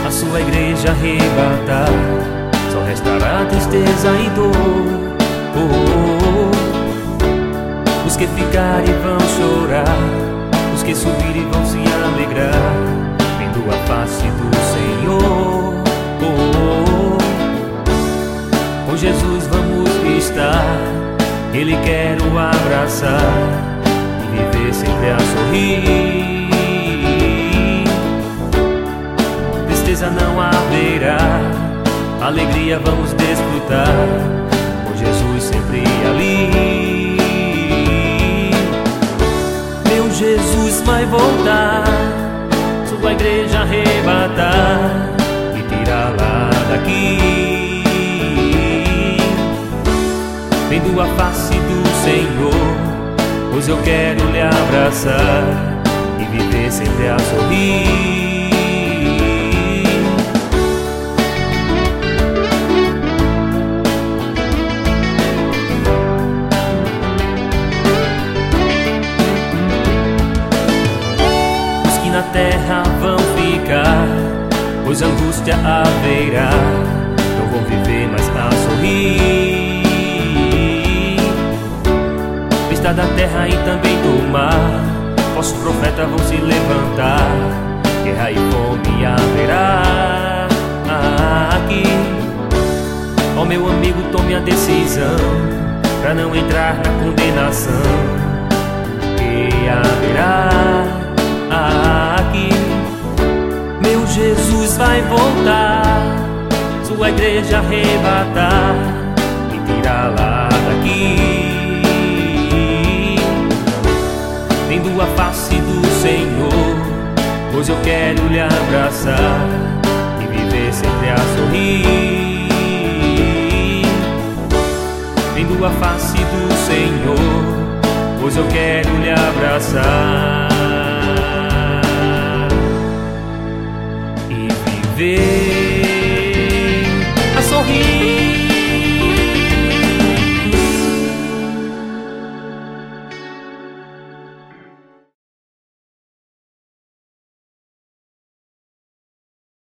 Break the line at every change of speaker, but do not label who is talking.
a sua igreja arrebatar, só restará tristeza e dor. Os que ficarem vão chorar, os que subirem vão se alegrar, vendo a face do Senhor. Com Jesus vamos estar, Ele quer o abraçar e viver sempre a sorrir. Tristeza não haverá, alegria vamos desfrutar, com Jesus sempre ali. Meu Jesus vai voltar, sua igreja arrebatar e tirá-la daqui, vendo a face do Senhor, pois eu quero lhe abraçar e viver sempre a sorrir. Na terra vão ficar, pois angústia haverá, não vão viver mais a sorrir. Vista da terra e também do mar, falsos profetas vão se levantar, guerra e fome haverá aqui. Ó meu amigo, tome a decisão, pra não entrar na condenação, que haverá aqui. Meu Jesus vai voltar, sua igreja arrebatar e tirá-la daqui, vendo a face do Senhor, pois eu quero lhe abraçar e viver sempre a sorrir. Vendo a face do Senhor, pois eu quero lhe abraçar e viver